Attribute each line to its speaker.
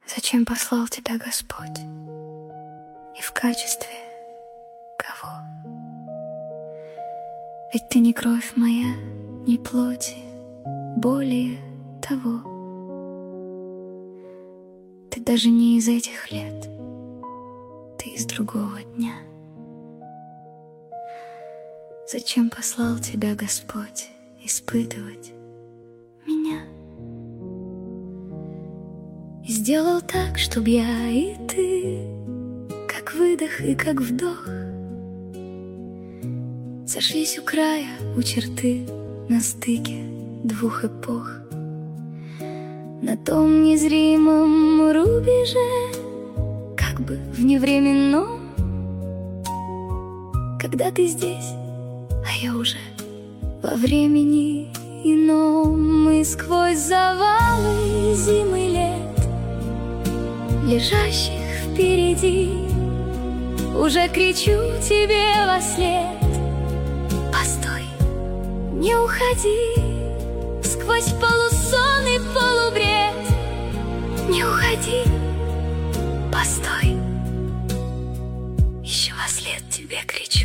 Speaker 1: Зачем послал тебя Господь? И в качестве кого? Ведь ты не кровь моя, не плоти, более того. Ты даже не из этих лет, ты из другого дня. Зачем послал тебя Господь испытывать меня? И сделал так, чтоб я и ты, как выдох и как вдох, сошлись у края, у черты, на стыке двух эпох. На том незримом рубеже, как бы вневременном, когда ты здесь, а я уже во времени ином. И сквозь завалы зимы лет, лежащих впереди, уже кричу тебе вослед: постой, не уходи. Сквозь полусон и полубред, не уходи, постой, еще вослед тебе кричу.